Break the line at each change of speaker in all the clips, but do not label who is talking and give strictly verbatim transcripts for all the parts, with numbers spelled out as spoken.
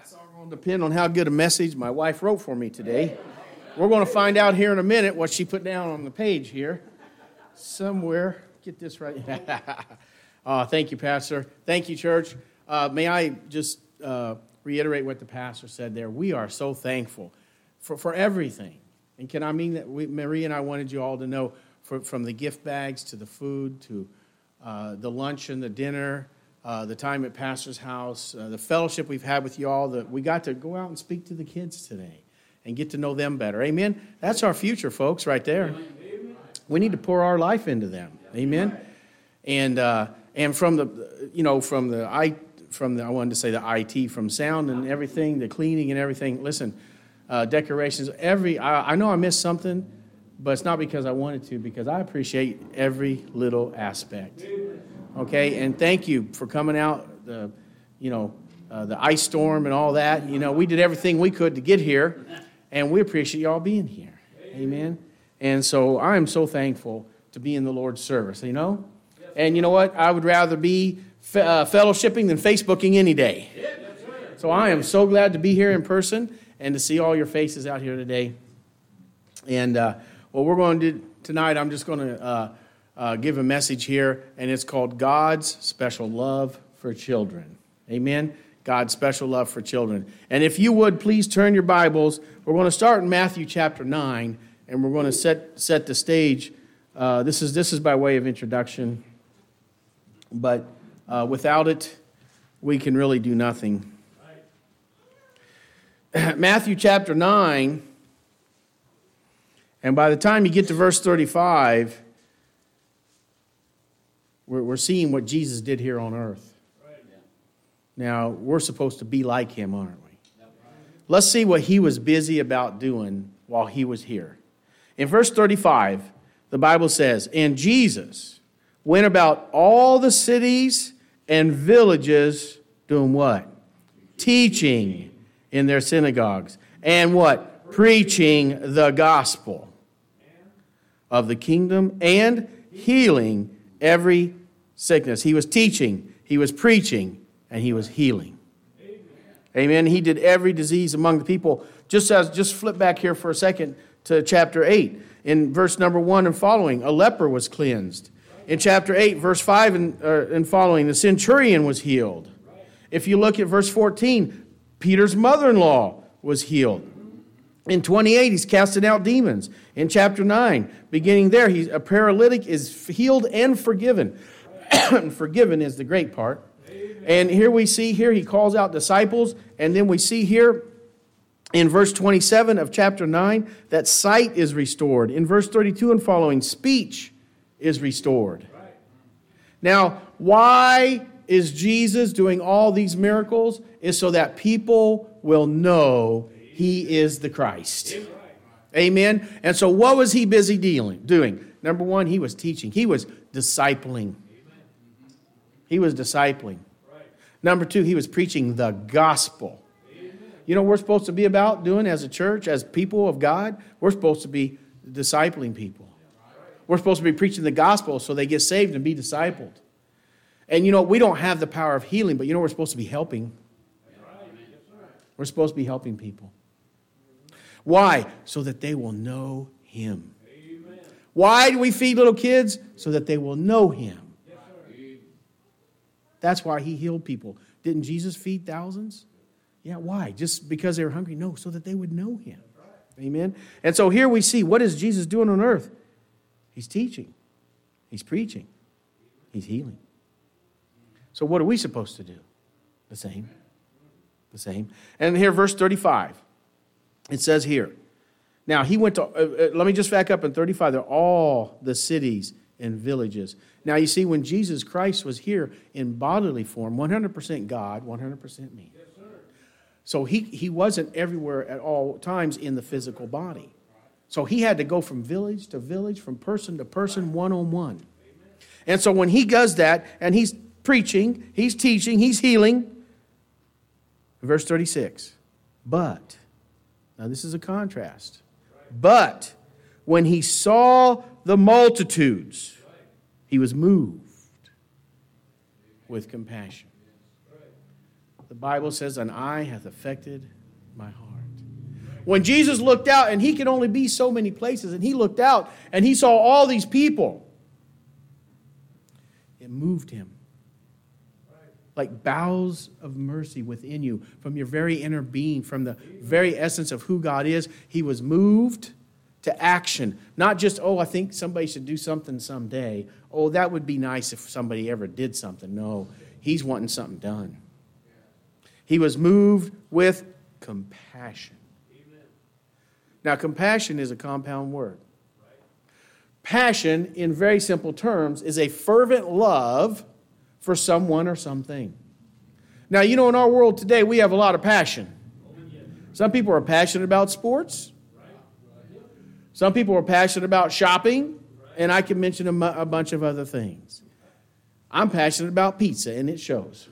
That's all going to depend on how good a message my wife wrote for me today. We're going to find out here in a minute what she put down on the page here. Somewhere. Get this right. uh, thank you, Pastor. Thank you, church. Uh, may I just uh, reiterate what the pastor said there. We are so thankful for, for everything. And can I mean that we, Marie and I wanted you all to know, for, from the gift bags to the food to uh, the lunch and the dinner, uh, the time at Pastor's house, uh, the fellowship we've had with you all, that we got to go out and speak to the kids today and get to know them better. Amen? That's our future, folks, right there. We need to pour our life into them. Amen? And uh, and from the, you know, from the, I, from the, I wanted to say the I T, from sound and everything, the cleaning and everything, listen, uh, decorations, every, I, I know I missed something, but it's not because I wanted to, because I appreciate every little aspect. Okay, and thank you for coming out, the, you know, uh, the ice storm and all that. You know, we did everything we could to get here, and we appreciate y'all being here. Amen. And so I am so thankful to be in the Lord's service, you know. And you know what? I would rather be fe- uh, fellowshipping than Facebooking any day. So I am so glad to be here in person and to see all your faces out here today. And uh, what we're going to do tonight, I'm just going to uh, uh, give a message here, and it's called God's Special Love for Children. Amen? God's special love for children. And if you would, please turn your Bibles. We're going to start in Matthew chapter nine, and we're going to set set the stage. Uh, this is this is by way of introduction, but uh, without it, we can really do nothing. Matthew chapter nine, and by the time you get to verse thirty-five, we're, we're seeing what Jesus did here on earth. Now, we're supposed to be like him, aren't we? Let's see what he was busy about doing while he was here. In verse thirty-five, the Bible says, "And Jesus went about all the cities and villages doing what? Teaching in their synagogues. And what? Preaching the gospel of the kingdom and healing every sickness." He was teaching, he was preaching, and he was healing. Amen. Amen. He did every disease among the people. Just as, just flip back here for a second to chapter eight. In verse number one and following, a leper was cleansed. In chapter eight, verse five and, uh, and following, the centurion was healed. If you look at verse fourteen, Peter's mother-in-law was healed. In twenty-eight, he's casting out demons. In chapter nine, beginning there, he's, a paralytic is healed and forgiven. Forgiven is the great part. And here we see here, he calls out disciples. And then we see here in verse twenty-seven of chapter nine that sight is restored. In verse thirty-two and following, speech is restored. Now, why is Jesus doing all these miracles? Is so that people will know he is the Christ. Amen. And so what was he busy dealing, doing? Number one, he was teaching. He was discipling. He was discipling. Number two, he was preaching the gospel. You know what we're supposed to be about doing as a church, as people of God? We're supposed to be discipling people. We're supposed to be preaching the gospel so they get saved and be discipled. And you know, we don't have the power of healing, but you know we're supposed to be helping. We're supposed to be helping people. Why? So that they will know him. Why do we feed little kids? So that they will know him. That's why he healed people. Didn't Jesus feed thousands? Yeah, why? Just because they were hungry? No, so that they would know him. Amen. And so here we see, what is Jesus doing on earth? He's teaching. He's preaching. He's healing. So what are we supposed to do? The same. The same. And here, verse thirty-five. It says here, now he went to, uh, let me just back up in thirty-five. They're all the cities and villages. Now you see, when Jesus Christ was here in bodily form, one hundred percent God, one hundred percent me. Yes, sir. So he, he wasn't everywhere at all times in the physical body. So he had to go from village to village, from person to person, one-on-one. And so when he does that, and he's preaching, he's teaching, he's healing, verse thirty-six, but, now this is a contrast, but when he saw the multitudes, he was moved with compassion. The Bible says, an eye hath affected my heart. When Jesus looked out, and he could only be so many places, and he looked out and he saw all these people, it moved him. Like bowels of mercy within you, from your very inner being, from the very essence of who God is. He was moved to action. Not just, oh, I think somebody should do something someday. Oh, that would be nice if somebody ever did something. No, he's wanting something done. He was moved with compassion. Now, compassion is a compound word. Passion, in very simple terms, is a fervent love for someone or something. Now, you know, in our world today, we have a lot of passion. Some people are passionate about sports. Some people are passionate about shopping. And I can mention a, mu- a bunch of other things. I'm passionate about pizza, and it shows.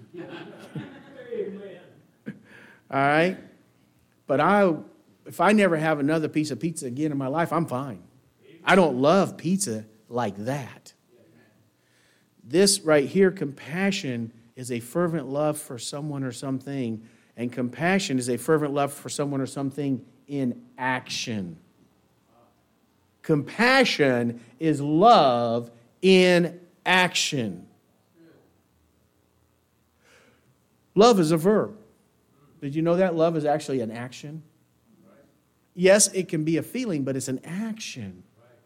All right? But I, if I never have another piece of pizza again in my life, I'm fine. I don't love pizza like that. This right here, compassion, is a fervent love for someone or something. And compassion is a fervent love for someone or something in action. Compassion is love in action. Love is a verb. Did you know that? Love is actually an action. Yes, it can be a feeling, but it's an action.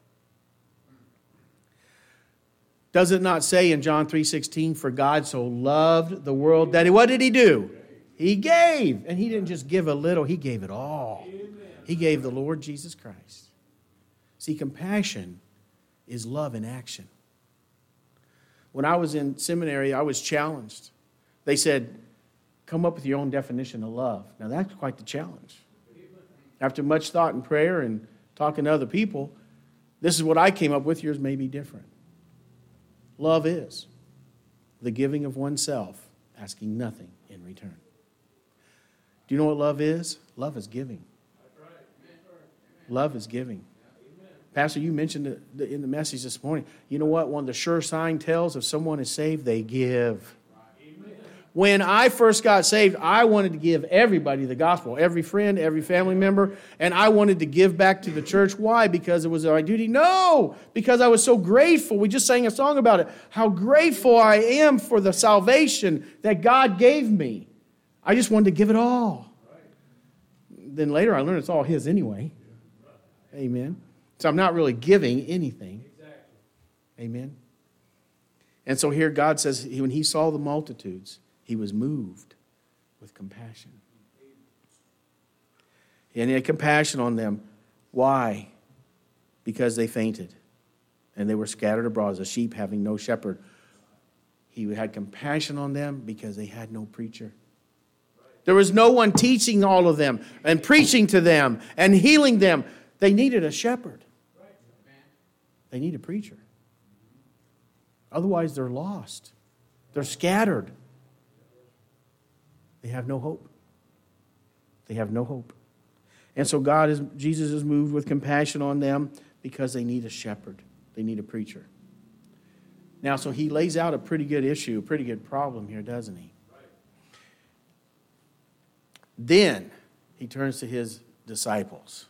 Does it not say in John three sixteen, for God so loved the world that he, what did he do? He gave. And he didn't just give a little, he gave it all. He gave the Lord Jesus Christ. See, compassion is love in action. When I was in seminary, I was challenged. They said, come up with your own definition of love. Now, that's quite the challenge. After much thought and prayer and talking to other people, this is what I came up with. Yours may be different. Love is the giving of oneself, asking nothing in return. Do you know what love is? Love is giving. Love is giving. Pastor, you mentioned it in the message this morning. You know what? One of the sure sign tells if someone is saved, they give. When I first got saved, I wanted to give everybody the gospel, every friend, every family member, and I wanted to give back to the church. Why? Because it was my duty? No, because I was so grateful. We just sang a song about it. How grateful I am for the salvation that God gave me. I just wanted to give it all. Then later I learned it's all His anyway. Amen. So I'm not really giving anything. Amen. And so here God says, when He saw the multitudes, He was moved with compassion. And He had compassion on them. Why? Because they fainted. And they were scattered abroad as a sheep having no shepherd. He had compassion on them because they had no preacher. There was no one teaching all of them and preaching to them and healing them. They needed a shepherd. They need a preacher. Otherwise, they're lost. They're scattered. They have no hope. They have no hope. And so God is, Jesus is moved with compassion on them because they need a shepherd. They need a preacher. Now, so He lays out a pretty good issue, a pretty good problem here, doesn't He? Then He turns to His disciples.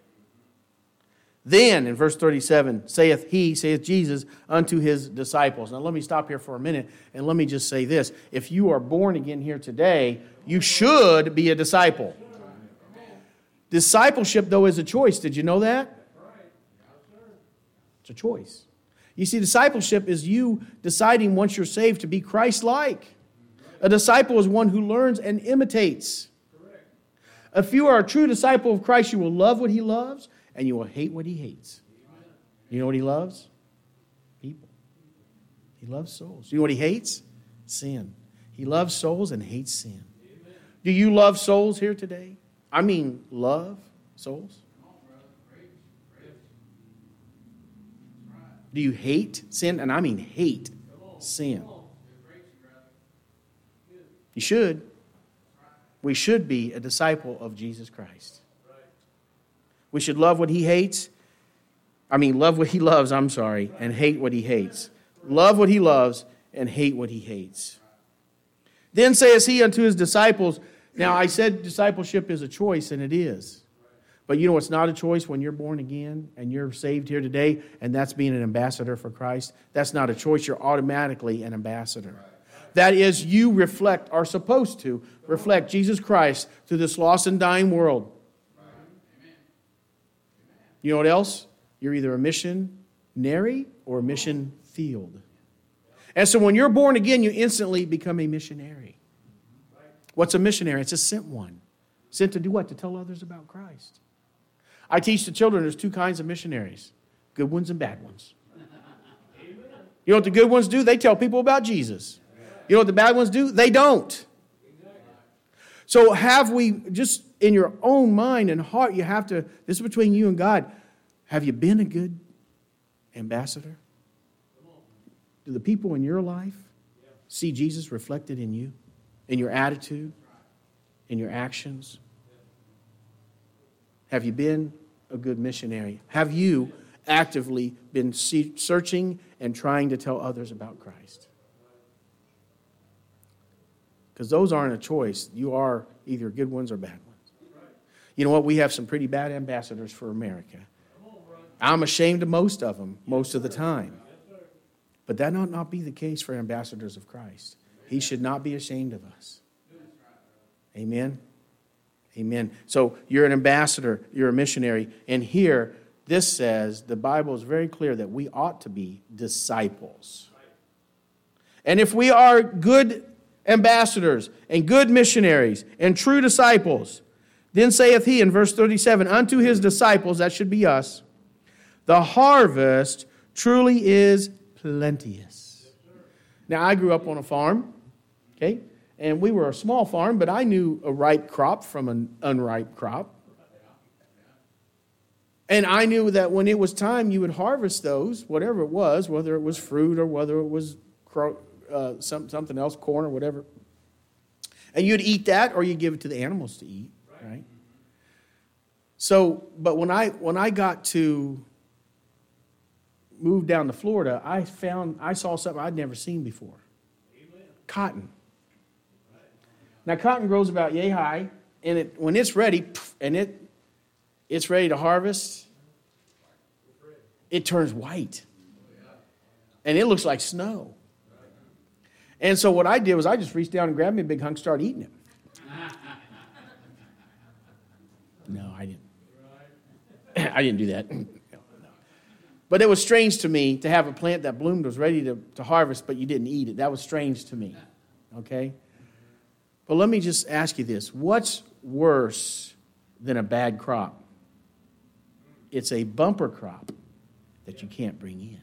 Then, in verse thirty-seven, saith He, saith Jesus, unto His disciples. Now, let me stop here for a minute, and let me just say this. If you are born again here today, you should be a disciple. Discipleship, though, is a choice. Did you know that? It's a choice. You see, discipleship is you deciding once you're saved to be Christ-like. A disciple is one who learns and imitates. If you are a true disciple of Christ, you will love what He loves, and you will hate what He hates. You know what He loves? People. He loves souls. You know what He hates? Sin. He loves souls and hates sin. Do you love souls here today? I mean, love souls? Do you hate sin? And I mean hate sin. You should. We should be a disciple of Jesus Christ. We should love what He hates. I mean, love what He loves, I'm sorry, and hate what He hates. Love what He loves and hate what He hates. Then saith he unto his disciples, now I said discipleship is a choice, and it is. But you know what's not a choice when you're born again and you're saved here today, and that's being an ambassador for Christ? That's not a choice. You're automatically an ambassador. That is, you reflect, are supposed to reflect Jesus Christ to this lost and dying world. You know what else? You're either a missionary or a mission field. And so when you're born again, you instantly become a missionary. What's a missionary? It's a sent one. Sent to do what? To tell others about Christ. I teach the children there's two kinds of missionaries. Good ones and bad ones. You know what the good ones do? They tell people about Jesus. You know what the bad ones do? They don't. So have we, just in your own mind and heart, you have to, this is between you and God, have you been a good ambassador? Do the people in your life see Jesus reflected in you, in your attitude, in your actions? Have you been a good missionary? Have you actively been searching and trying to tell others about Christ? Because those aren't a choice. You are either good ones or bad ones. You know what? We have some pretty bad ambassadors for America. I'm ashamed of most of them most of the time. But that ought not be the case for ambassadors of Christ. He should not be ashamed of us. Amen? Amen. So you're an ambassador, you're a missionary. And here, this says, the Bible is very clear that we ought to be disciples. And if we are good ambassadors and good missionaries and true disciples, then saith he in verse thirty-seven, unto his disciples, that should be us, the harvest truly is plenteous. Now, I grew up on a farm, okay? And we were a small farm, but I knew a ripe crop from an unripe crop. And I knew that when it was time, you would harvest those, whatever it was, whether it was fruit or whether it was uh, some, something else, corn or whatever. And you'd eat that or you'd give it to the animals to eat, right? So, but when I when I got to move down to Florida, I found I saw something I'd never seen before. Cotton. Now, cotton grows about yay high, and it, when it's ready, and it it's ready to harvest, it turns white. And it looks like snow. And so what I did was I just reached down and grabbed me a big hunk and started eating it. No, I didn't. I didn't do that. But it was strange to me to have a plant that bloomed, was ready to, to harvest, but you didn't eat it. That was strange to me. Okay? But let me just ask you this. What's worse than a bad crop? It's a bumper crop that you can't bring in.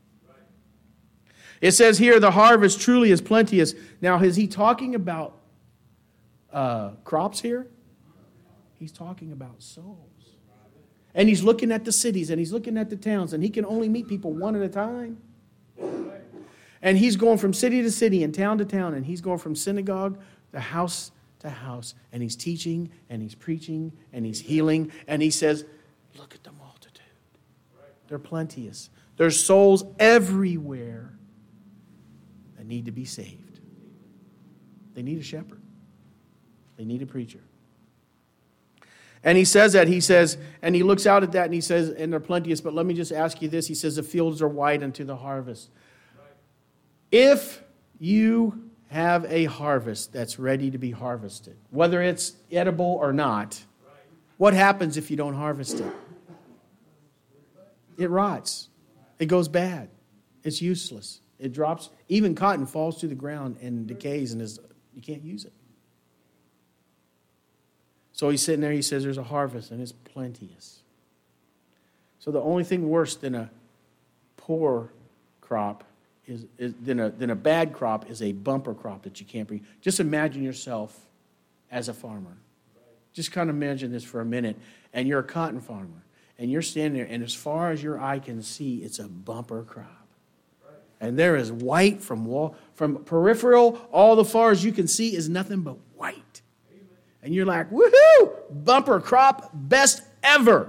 It says here, the harvest truly is plenteous. Now, is he talking about uh, crops here? He's talking about souls. And he's looking at the cities and he's looking at the towns, and he can only meet people one at a time. And he's going from city to city and town to town, and he's going from synagogue to house to house, and he's teaching and he's preaching and he's healing, and he says, look at the multitude. They're plenteous. There's souls everywhere that need to be saved. They need a shepherd. They need a preacher. And he says that, he says, and he looks out at that and he says, and they're plenteous, but let me just ask you this. He says, the fields are white unto the harvest. If you have a harvest that's ready to be harvested, whether it's edible or not, what happens if you don't harvest it? It rots. It goes bad. It's useless. It drops. Even cotton falls to the ground and decays, and is you can't use it. So he's sitting there, he says there's a harvest, and it's plenteous. So the only thing worse than a poor crop is, is than, a, than a bad crop is a bumper crop that you can't bring. Just imagine yourself as a farmer. Just kind of imagine this for a minute. And you're a cotton farmer, and you're standing there, and as far as your eye can see, it's a bumper crop. And there is white from wall, from peripheral, all the far as you can see is nothing but white. And you're like, woohoo, bumper crop, best ever.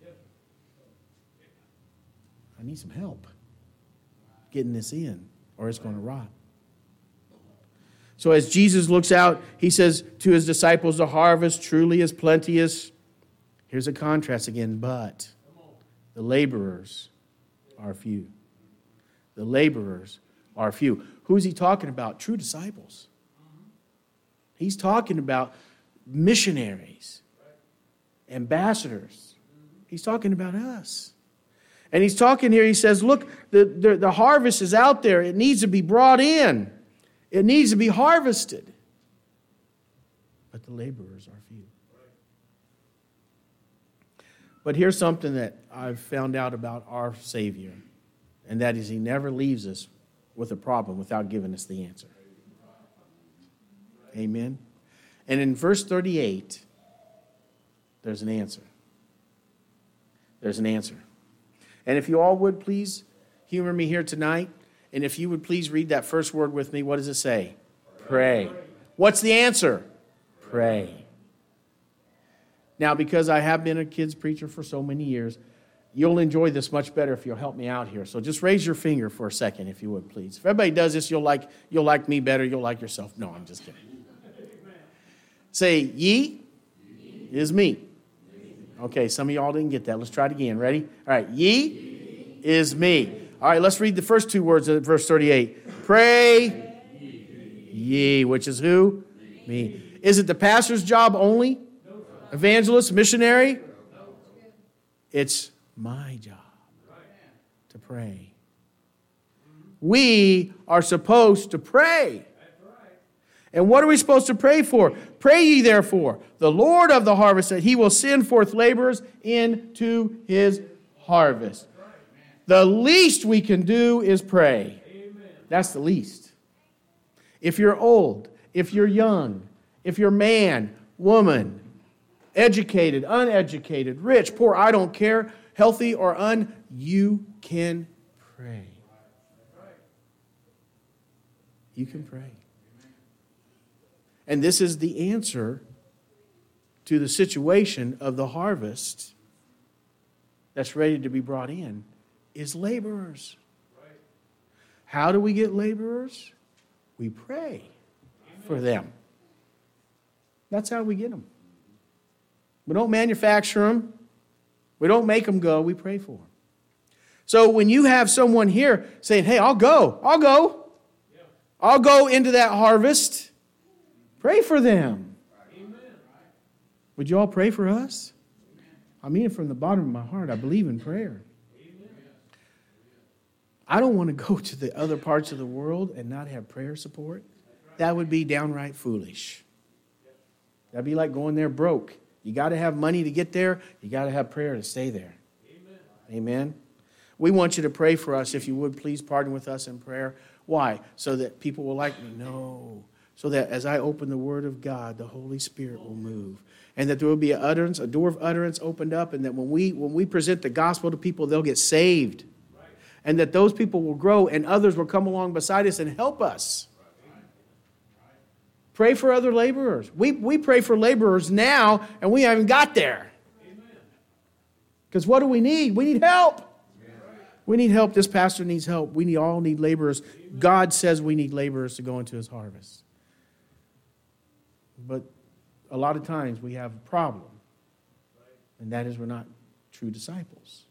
I need some help getting this in, or it's going to rot. So as Jesus looks out, he says to his disciples, the harvest truly is plenteous. Here's a contrast again, but the laborers are few. The laborers are few. Who's he talking about? True disciples. He's talking about missionaries, ambassadors. He's talking about us. And he's talking here, he says, look, the, the, the harvest is out there. It needs to be brought in. It needs to be harvested. But the laborers are few. But here's something that I've found out about our Savior, and that is he never leaves us with a problem without giving us the answer. Amen. And in verse thirty-eight, there's an answer. There's an answer. And if you all would please humor me here tonight, and if you would please read that first word with me, what does it say? Pray. Pray. What's the answer? Pray. Now, because I have been a kids preacher for so many years, you'll enjoy this much better if you'll help me out here. So just raise your finger for a second, if you would, please. If everybody does this, you'll like you'll like me better. You'll like yourself. No, I'm just kidding. Say, ye is me. Okay, some of y'all didn't get that. Let's try it again. Ready? All right, ye is me. All right, let's read the first two words of verse thirty-eight. Pray ye, which is who? Me. Is it the pastor's job only? Evangelist, missionary? It's my job to pray. We are supposed to pray. And what are we supposed to pray for? Pray ye therefore, the Lord of the harvest, that he will send forth laborers into his harvest. The least we can do is pray. That's the least. If you're old, if you're young, if you're man, woman, educated, uneducated, rich, poor, I don't care, healthy or un, you can pray. You can pray. And this is the answer to the situation of the harvest that's ready to be brought in, is laborers. How do we get laborers? We pray for them. That's how we get them. We don't manufacture them. We don't make them go. We pray for them. So when you have someone here saying, hey, I'll go. I'll go. I'll go into that harvest. Pray for them. Would you all pray for us? I mean it from the bottom of my heart. I believe in prayer. I don't want to go to the other parts of the world and not have prayer support. That would be downright foolish. That'd be like going there broke. You got to have money to get there. You got to have prayer to stay there. Amen. Amen. We want you to pray for us. If you would, please partner with us in prayer. Why? So that people will like me? No. So that as I open the Word of God, the Holy Spirit will move. And that there will be an utterance, a door of utterance opened up. And that when we when we present the gospel to people, they'll get saved. Right. And that those people will grow and others will come along beside us and help us. Pray for other laborers. We, we pray for laborers now, and we haven't got there. Because what do we need? We need help. Amen. We need help. This pastor needs help. We need, all need laborers. God says we need laborers to go into his harvest. But a lot of times we have a problem, and that is we're not true disciples.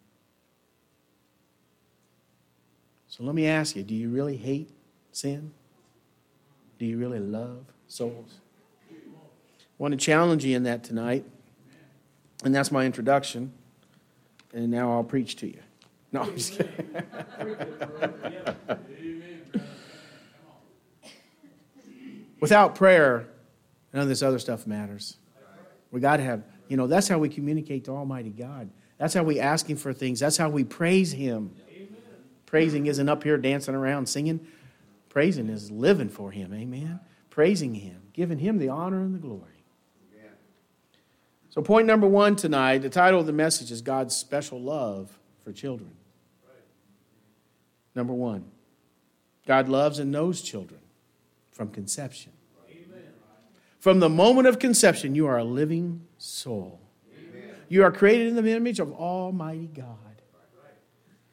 So let me ask you, do you really hate sin? Do you really love souls? I want to challenge you in that tonight. And that's my introduction. And now I'll preach to you. No, I'm just kidding. Without prayer, none of this other stuff matters. We got to have, you know, that's how we communicate to Almighty God. That's how we ask him for things. That's how we praise him. Praising isn't up here dancing around singing. Praising is living for him, amen? Praising him, giving him the honor and the glory. Amen. So point number one tonight, the title of the message is God's special love for children. Right. Number one, God loves and knows children from conception. Amen. From the moment of conception, you are a living soul. Amen. You are created in the image of Almighty God.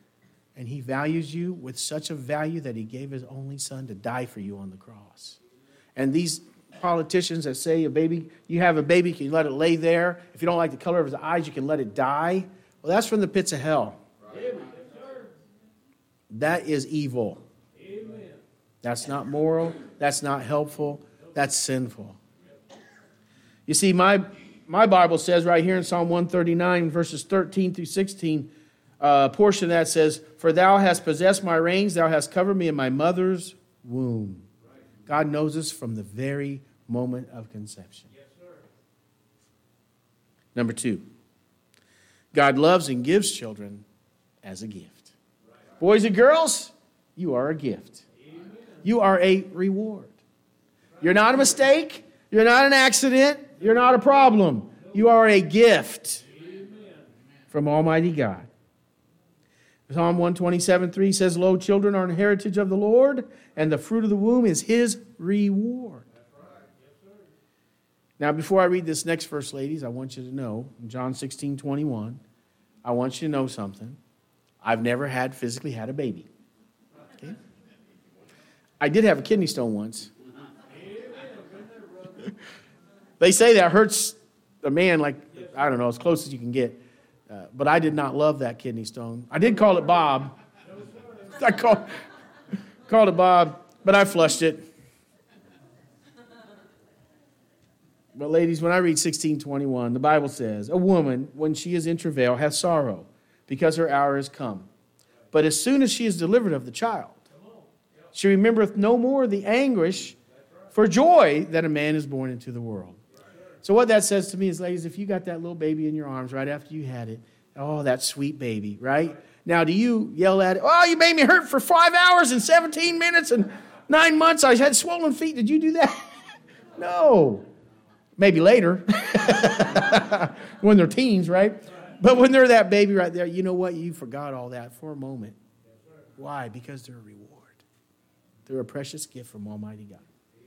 And he values you with such a value that he gave his only son to die for you on the cross. And these politicians that say a baby, you have a baby, you can let it lay there. If you don't like the color of his eyes, you can let it die. Well, that's from the pits of hell. Right. That is evil. Amen. That's not moral. That's not helpful. That's sinful. You see, my, my Bible says right here in Psalm one thirty-nine, verses thirteen through sixteen, a portion of that says, "For thou hast possessed my reins, thou hast covered me in my mother's womb." God knows us from the very moment of conception. Yes, sir. Number two, God loves and gives children as a gift. Right. Boys and girls, you are a gift. Amen. You are a reward. You're not a mistake. You're not an accident. You're not a problem. You are a gift Amen. From Almighty God. Psalm one twenty-seven three says, "Lo, children are an heritage of the Lord, and the fruit of the womb is his reward." Now, before I read this next verse, ladies, I want you to know, in John sixteen twenty-one, I want you to know something. I've never had physically had a baby. Okay? I did have a kidney stone once. They say that hurts a man like, I don't know, as close as you can get. Uh, but I did not love that kidney stone. I did call it Bob. I called, called it Bob, but I flushed it. But ladies, when I read sixteen twenty-one, the Bible says, "A woman, when she is in travail, hath sorrow, because her hour is come. But as soon as she is delivered of the child, she remembereth no more the anguish for joy that a man is born into the world." So what that says to me is, ladies, if you got that little baby in your arms right after you had it, oh, that sweet baby, right? Now, do you yell at it, "Oh, you made me hurt for five hours and seventeen minutes and nine months. I had swollen feet. Did you do that?" No. Maybe later, when they're teens, right? But when they're that baby right there, you know what? You forgot all that for a moment. Why? Because they're a reward. They're a precious gift from Almighty God.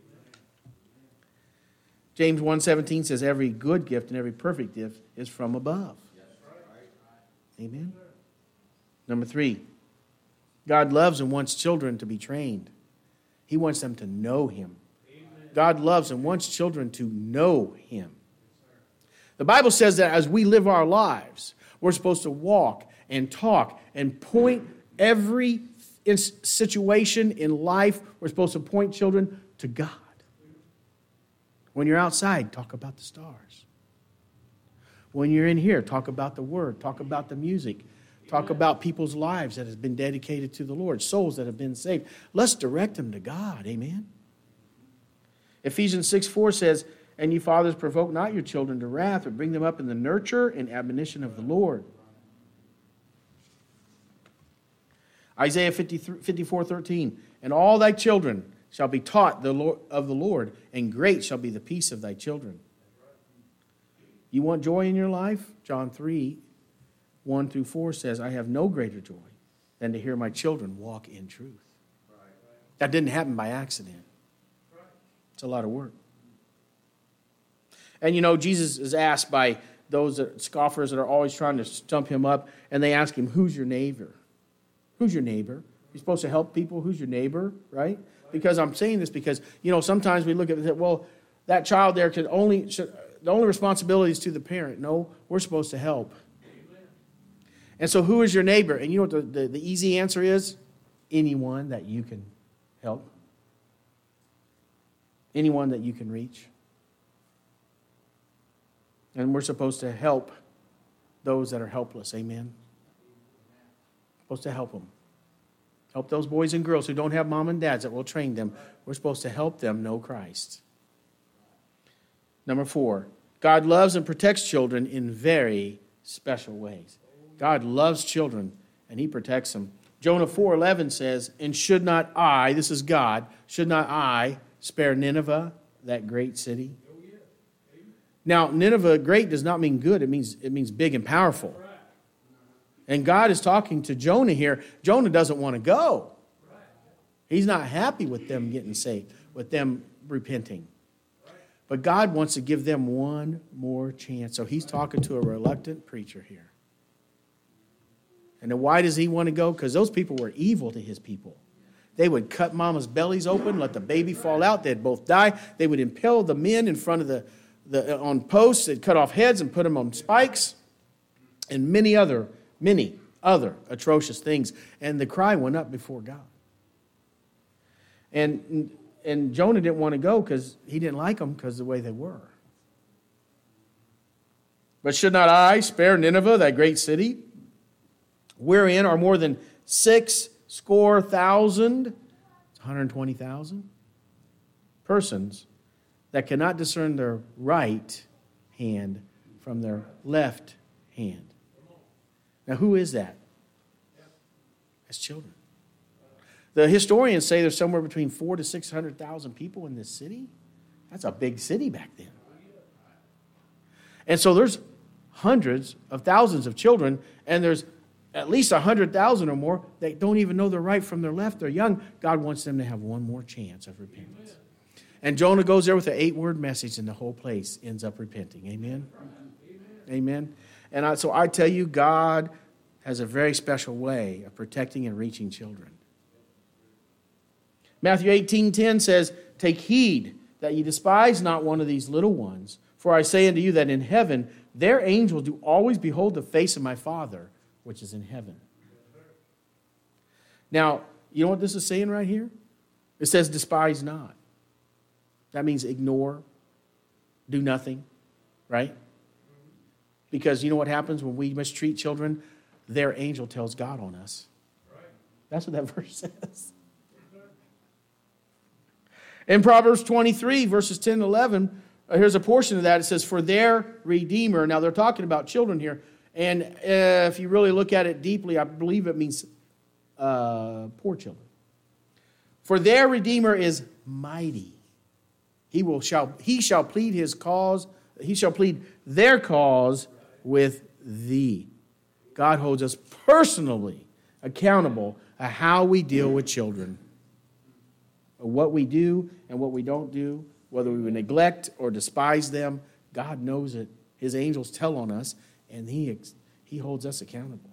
James one seventeen says, "Every good gift and every perfect gift is from above." Amen. Number three, God loves and wants children to be trained. He wants them to know him. God loves and wants children to know him. The Bible says that as we live our lives, we're supposed to walk and talk and point every situation in life. We're supposed to point children to God. When you're outside, talk about the stars. When you're in here, talk about the Word. Talk about the music. Talk about people's lives that have been dedicated to the Lord. Souls that have been saved. Let's direct them to God. Amen. Ephesians six four says, "And you fathers, provoke not your children to wrath, but bring them up in the nurture and admonition of the Lord." Isaiah fifty-four thirteen, "And all thy children shall be taught the Lord, of the Lord, and great shall be the peace of thy children." You want joy in your life? John three, one through four says, "I have no greater joy than to hear my children walk in truth." That didn't happen by accident. It's a lot of work. And you know, Jesus is asked by those that, scoffers that are always trying to stump him up, and they ask him, "Who's your neighbor? Who's your neighbor? You're supposed to help people. Who's your neighbor?" Right? Because I'm saying this because, you know, sometimes we look at it, well, that child there could only, should, the only responsibility is to the parent. No, we're supposed to help. Amen. And so who is your neighbor? And you know what the, the, the easy answer is? Anyone that you can help. Anyone that you can reach. And we're supposed to help those that are helpless. Amen. Supposed to help them. Help those boys and girls who don't have mom and dads that will train them. We're supposed to help them know Christ. Number four, God loves and protects children in very special ways. God loves children and he protects them. Jonah four eleven says, "And should not I," this is God, "should not I spare Nineveh, that great city?" Now, Nineveh, great does not mean good. It means, it means big and powerful. And God is talking to Jonah here. Jonah doesn't want to go. He's not happy with them getting saved, with them repenting. But God wants to give them one more chance. So he's talking to a reluctant preacher here. And then why does he want to go? Because those people were evil to his people. They would cut mama's bellies open, let the baby fall out. They'd both die. They would impale the men in front of the, the on posts. They'd cut off heads and put them on spikes. And many other, many other atrocious things. And the cry went up before God. And, and Jonah didn't want to go because he didn't like them because of the way they were. But should not I spare Nineveh, that great city, wherein are more than six score thousand, it's one hundred twenty thousand persons that cannot discern their right hand from their left hand. Now, who is that? That's children. The historians say there's somewhere between four to six hundred thousand people in this city. That's a big city back then. And so there's hundreds of thousands of children, and there's at least one hundred thousand or more that don't even know their right from their left. They're young. God wants them to have one more chance of repentance. And Jonah goes there with an eight-word message, and the whole place ends up repenting. Amen? Amen. Amen. And I, so I tell you, God has a very special way of protecting and reaching children. Matthew eighteen ten says, "Take heed that ye despise not one of these little ones. For I say unto you that in heaven their angels do always behold the face of my Father, which is in heaven." Now, you know what this is saying right here? It says, despise not. That means ignore, do nothing, right? Because you know what happens when we mistreat children? Their angel tells God on us. That's what that verse says. In Proverbs twenty-three, verses ten and eleven, uh, here's a portion of that. It says, for their Redeemer. Now, they're talking about children here. And uh, if you really look at it deeply, I believe it means uh, poor children. For their Redeemer is mighty. He will shall he shall plead his cause. He shall plead their cause with thee. God holds us personally accountable of how we deal with children. What we do and what we don't do, whether we neglect or despise them, God knows it. His angels tell on us, and he, he holds us accountable.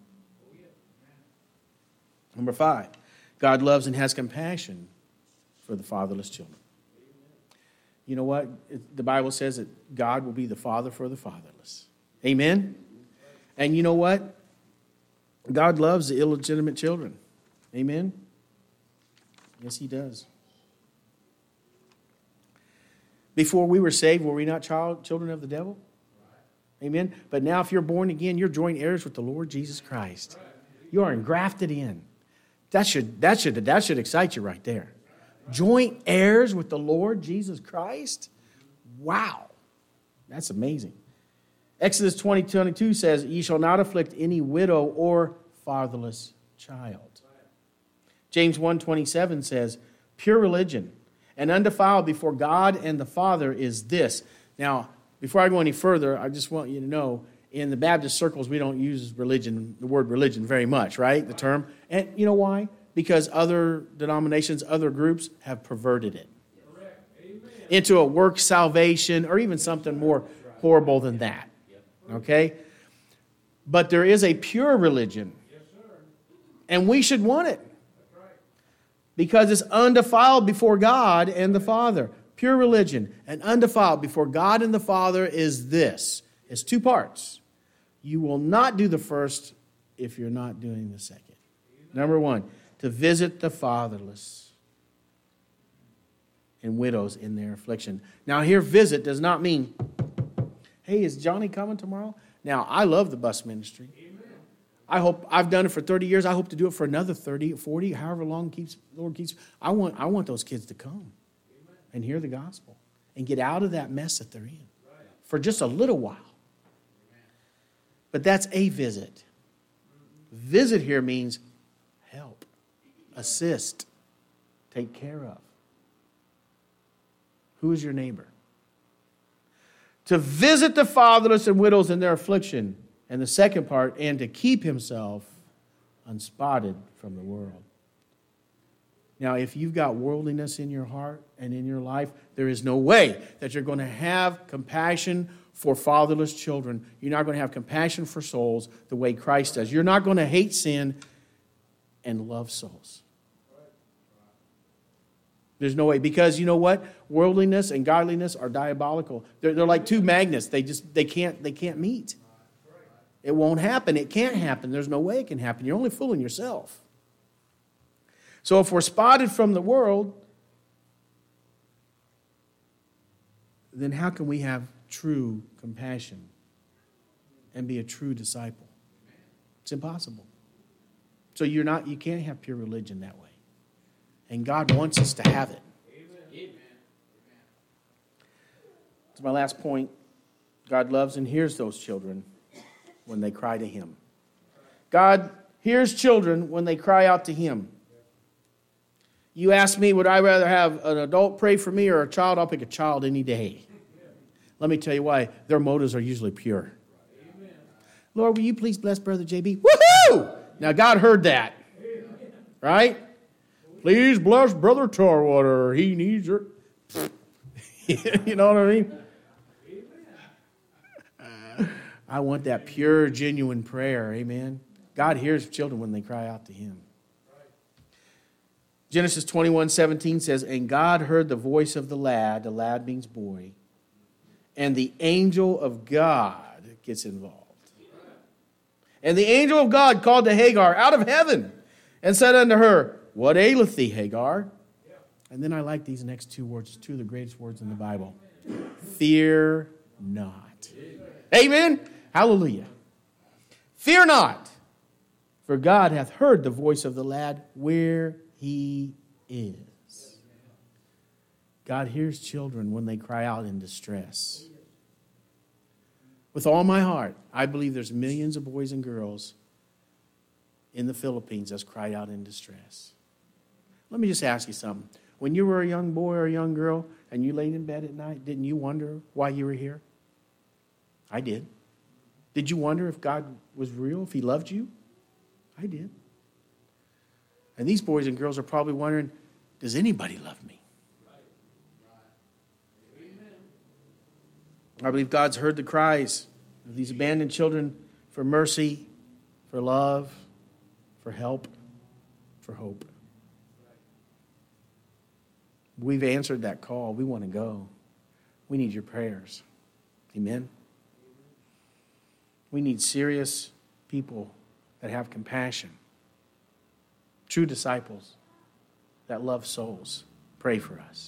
Number five, God loves and has compassion for the fatherless children. You know what? It, the Bible says that God will be the father for the fatherless. Amen? And you know what? God loves the illegitimate children. Amen? Yes, he does. Before we were saved, were we not child, children of the devil? Amen? But now if you're born again, you're joint heirs with the Lord Jesus Christ. You are engrafted in. That should, that should, that should excite you right there. Joint heirs with the Lord Jesus Christ? Wow. That's amazing. Exodus twenty twenty-two says, ye shall not afflict any widow or fatherless child. James one twenty-seven says, pure religion and undefiled before God and the Father is this. Now, before I go any further, I just want you to know, in the Baptist circles, we don't use religion, the word religion very much, right? The term. And you know why? Because other denominations, other groups have perverted it into a work salvation or even something more horrible than that. Okay? But there is a pure religion. And we should want it. Because it's undefiled before God and the Father. Pure religion and undefiled before God and the Father is this. It's two parts. You will not do the first if you're not doing the second. Number one, to visit the fatherless and widows in their affliction. Now here, visit does not mean, hey, is Johnny coming tomorrow? Now, I love the bus ministry. I hope I've done it for thirty years. I hope to do it for another thirty, forty, however long keeps the Lord keeps. I want, I want those kids to come and hear the gospel and get out of that mess that they're in for just a little while. But that's a visit. Visit here means help, assist, take care of. Who is your neighbor? To visit the fatherless and widows in their affliction. And the second part, and to keep himself unspotted from the world. Now, if you've got worldliness in your heart and in your life, there is no way that you're going to have compassion for fatherless children. You're not going to have compassion for souls the way Christ does. You're not going to hate sin and love souls. There's no way. Because you know what? Worldliness and godliness are diabolical. They're, they're like two magnets. They just they can't they can't meet. It won't happen. It can't happen. There's no way it can happen. You're only fooling yourself. So if we're spotted from the world, then how can we have true compassion and be a true disciple? It's impossible. So you're not you can't have pure religion that way. And God wants us to have it. Amen. It's my last point. God loves and hears those children when they cry to Him. God hears children when they cry out to Him. You ask me, would I rather have an adult pray for me or a child? I'll pick a child any day. Let me tell you why. Their motives are usually pure. Amen. Lord, will you please bless Brother J B? Woohoo! Now God heard that. Right? Please bless Brother Tarwater. He needs her. You know what I mean? Uh, I want that pure, genuine prayer. Amen. God hears children when they cry out to Him. Genesis twenty-one seventeen says, and God heard the voice of the lad. The lad means boy. And the angel of God gets involved. And the angel of God called to Hagar out of heaven and said unto her, what aileth thee, Hagar? And then I like these next two words, two of the greatest words in the Bible. Fear not. Amen? Hallelujah. Fear not, for God hath heard the voice of the lad where he is. God hears children when they cry out in distress. With all my heart, I believe there's millions of boys and girls in the Philippines that's cried out in distress. Let me just ask you something. When you were a young boy or a young girl and you laid in bed at night, didn't you wonder why you were here? I did. Did you wonder if God was real, if He loved you? I did. And these boys and girls are probably wondering, does anybody love me? I believe God's heard the cries of these abandoned children for mercy, for love, for help, for hope. We've answered that call. We want to go. We need your prayers. Amen. We need serious people that have compassion. True disciples that love souls. Pray for us.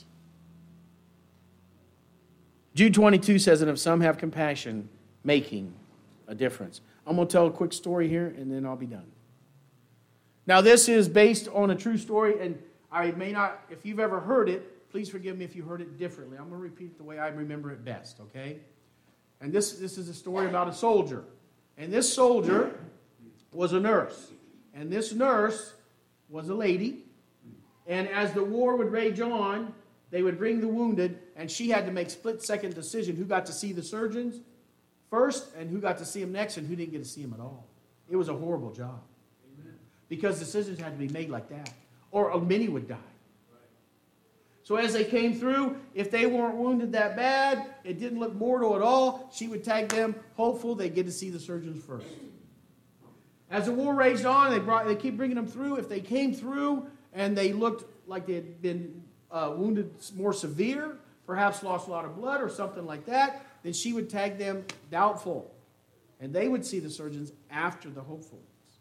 Jude twenty-two says, and if some have compassion, making a difference. I'm going to tell a quick story here, and then I'll be done. Now, this is based on a true story, and I may not, if you've ever heard it, please forgive me if you heard it differently. I'm going to repeat it the way I remember it best, okay? And this, this is a story about a soldier. And this soldier was a nurse. And this nurse was a lady. And as the war would rage on, they would bring the wounded, and she had to make split-second decision who got to see the surgeons first and who got to see them next and who didn't get to see them at all. It was a horrible job. Amen. Because decisions had to be made like that, or many would die. Right. So as they came through, if they weren't wounded that bad, it didn't look mortal at all, she would tag them, hopeful they'd get to see the surgeons first. As the war raged on, they, brought, they keep bringing them through. If they came through and they looked like they had been uh, wounded more severe, perhaps lost a lot of blood or something like that, then she would tag them doubtful. And they would see the surgeons after the hopeful ones.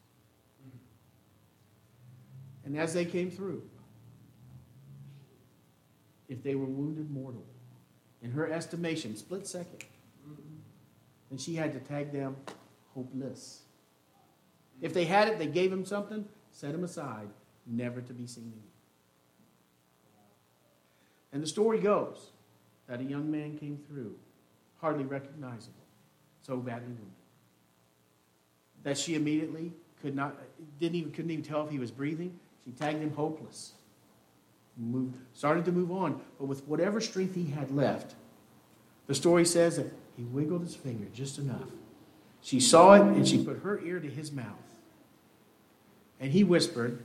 And as they came through, if they were wounded mortal, in her estimation, split second, then she had to tag them hopeless. If they had it, they gave him something, set him aside, never to be seen again. And the story goes that a young man came through, hardly recognizable, so badly wounded, that she immediately could not, didn't even, couldn't even tell if he was breathing. She tagged him hopeless. Moved, started to move on, but with whatever strength he had left, the story says that he wiggled his finger just enough. She saw it, and she put her ear to his mouth. And he whispered,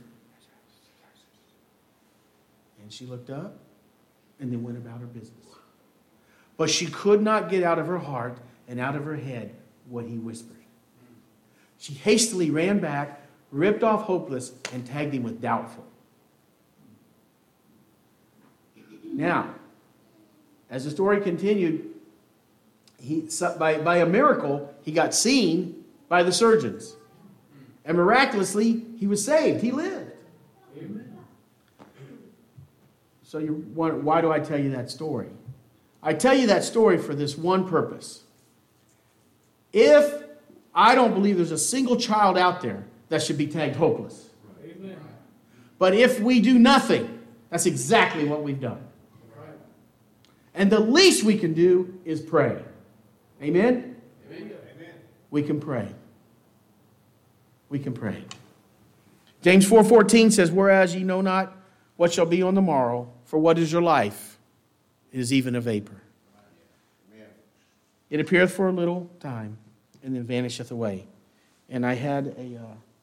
and she looked up, and then went about her business. But she could not get out of her heart and out of her head what he whispered. She hastily ran back, ripped off hopeless, and tagged him with doubtful. Now, as the story continued, he, by, by a miracle, he got seen by the surgeons. And miraculously, he was saved. He lived. Amen. So you wonder, why do I tell you that story? I tell you that story for this one purpose. If I don't believe there's a single child out there that should be tagged hopeless. Amen. But if we do nothing, that's exactly what we've done. And the least we can do is pray. Amen? Amen. We can pray. We can pray. James four fourteen says, whereas ye know not what shall be on the morrow, for what is your life? It is even a vapor. Amen. It appeareth for a little time, and then vanisheth away. And I had a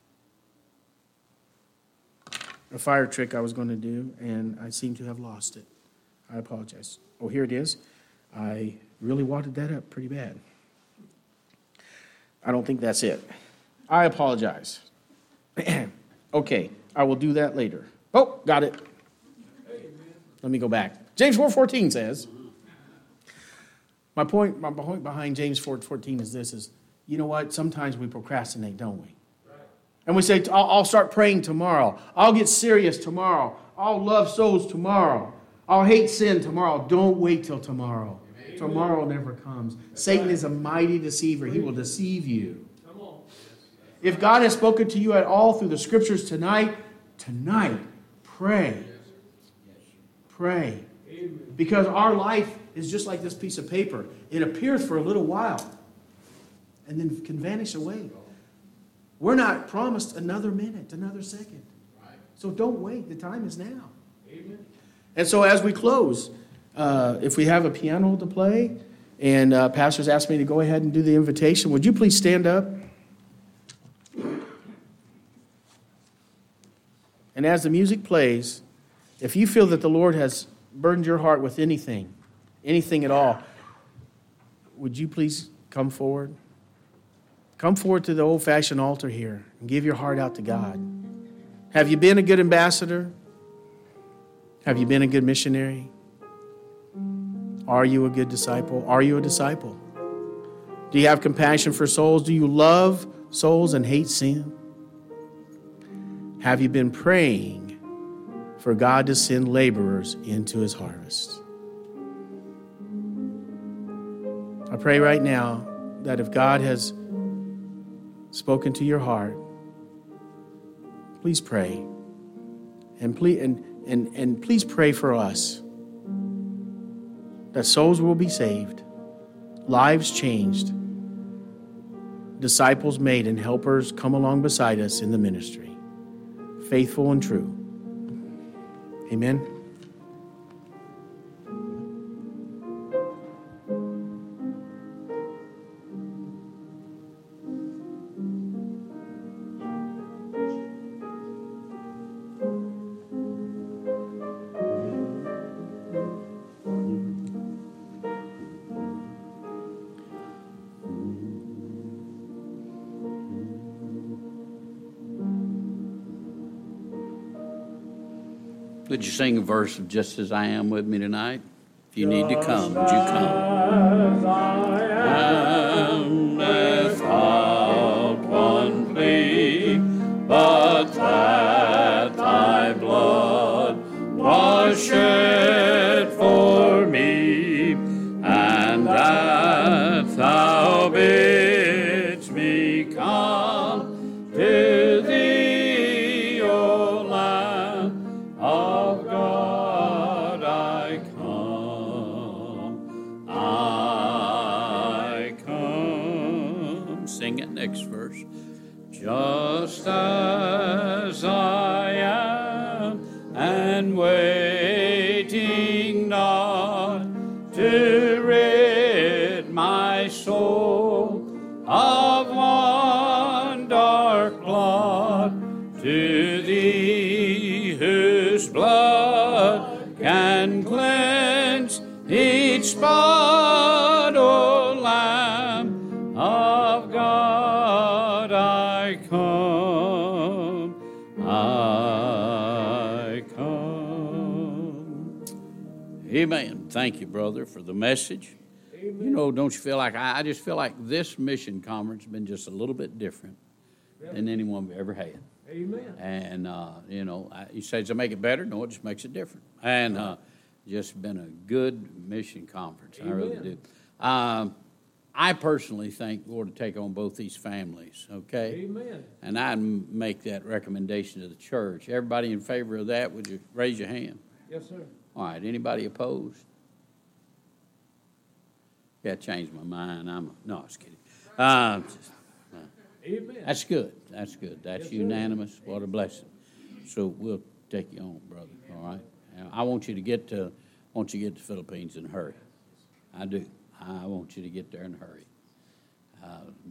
uh, a fire trick I was going to do, and I seem to have lost it. I apologize. Oh, here it is. I really wadded that up pretty bad. I don't think that's it. I apologize. Okay, I will do that later. Oh, got it. Let me go back. James four fourteen says, my point, my point behind James four fourteen is this, is, you know what? Sometimes we procrastinate, don't we? And we say, I'll, I'll start praying tomorrow. I'll get serious tomorrow. I'll love souls tomorrow. I'll hate sin tomorrow. Don't wait till tomorrow. Amen. Tomorrow never comes. That's Satan right. is a mighty deceiver. He will deceive you. Come on. If God has spoken to you at all through the scriptures tonight, tonight, pray. Pray. Amen. Because our life is just like this piece of paper. It appears for a little while and then can vanish away. We're not promised another minute, another second. So don't wait. The time is now. Amen. And so as we close, uh, if we have a piano to play, and uh, pastors asked me to go ahead and do the invitation, would you please stand up? And as the music plays, if you feel that the Lord has burdened your heart with anything, anything at all, would you please come forward? Come forward to the old-fashioned altar here and give your heart out to God. Have you been a good ambassador? Have you been a good missionary? Are you a good disciple? Are you a disciple? Do you have compassion for souls? Do you love souls and hate sin? Have you been praying for God to send laborers into his harvest? I pray right now that if God has spoken to your heart, please pray. And please, and, and, and please pray for us that souls will be saved, lives changed, disciples made, and helpers come along beside us in the ministry, faithful and true. Amen.
Would you sing a verse of Just As I Am with me tonight? If you need to come, would you come? I am without one plea, but that thy blood was shed for me, and that thou bidst me come to thee, O Lamb of God, I come, I come. Sing it next verse. Just as I am, and waiting not to rid my soul of one dark blot, to thee whose blood can cleanse each spot, O Lamb of God, I come, I come. thank you, brother, for the message. Amen. You know, don't you feel like, I, I just feel like this mission conference has been just a little bit different yeah. than anyone we've ever had.
Amen.
And, uh, you know, I, you say, does it make it better? No, it just makes it different. And uh, just been a good mission conference. Amen. I really do. Um, I personally think the Lord to take on both these families, okay?
Amen.
And I'd make that recommendation to the church. Everybody in favor of that, would you raise your hand?
Yes, sir.
All right, anybody opposed? Yeah, changed my mind. I'm no, I was kidding. Uh, just, uh,
Amen.
that's good. That's good. That's
yes,
unanimous.
Sir.
What a blessing. So we'll take you on, brother. All right. Now, I want you to get to. I want you to get to the Philippines in a hurry. I do. I want you to get there in a hurry. Uh,